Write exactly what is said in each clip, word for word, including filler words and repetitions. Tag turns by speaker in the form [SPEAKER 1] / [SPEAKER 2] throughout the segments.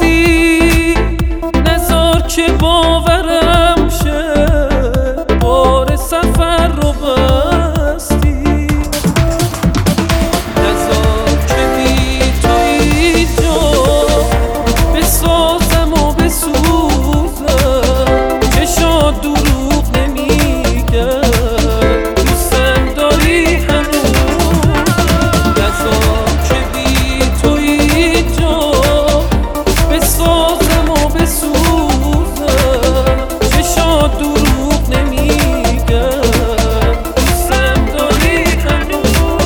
[SPEAKER 1] هستی، نذار که باورم شه بار سفر رو بستی. نذار که بی تو اینجا بسازم و بسوزم، چشات دروغ نمیگه دوستم داری هنوز. نذار که بی تو اینجا بسازم و بسوزم، چشات دروغ نمیگه دوستم داری هنوز.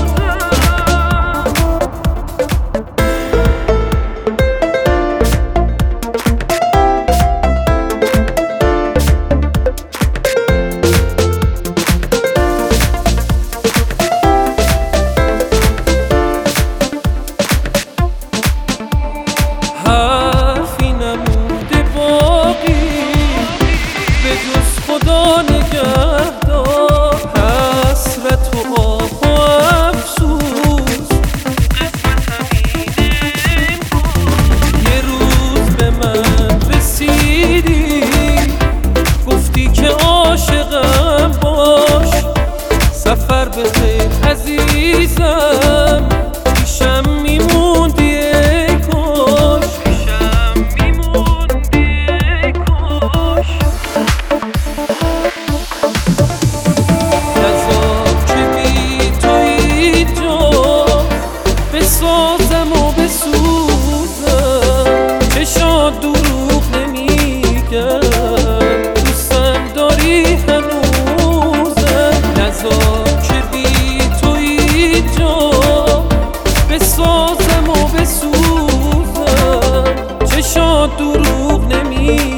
[SPEAKER 1] حرفی نمونده باقی به جز خدا نگهدار، حسرت و آه و افسوس یه روز به من رسیدی، گفتی که عاشقم باش، سفر بخیر عزیزم، پیشم میموندی ای کاش. نذار که بی تو اینجا بسازم و بسوزم، چشات دروغ نمیگن دوستم داری هنوزم. نذار که بی تو اینجا بسازم و بسوزم، چشات دروغ نمیگن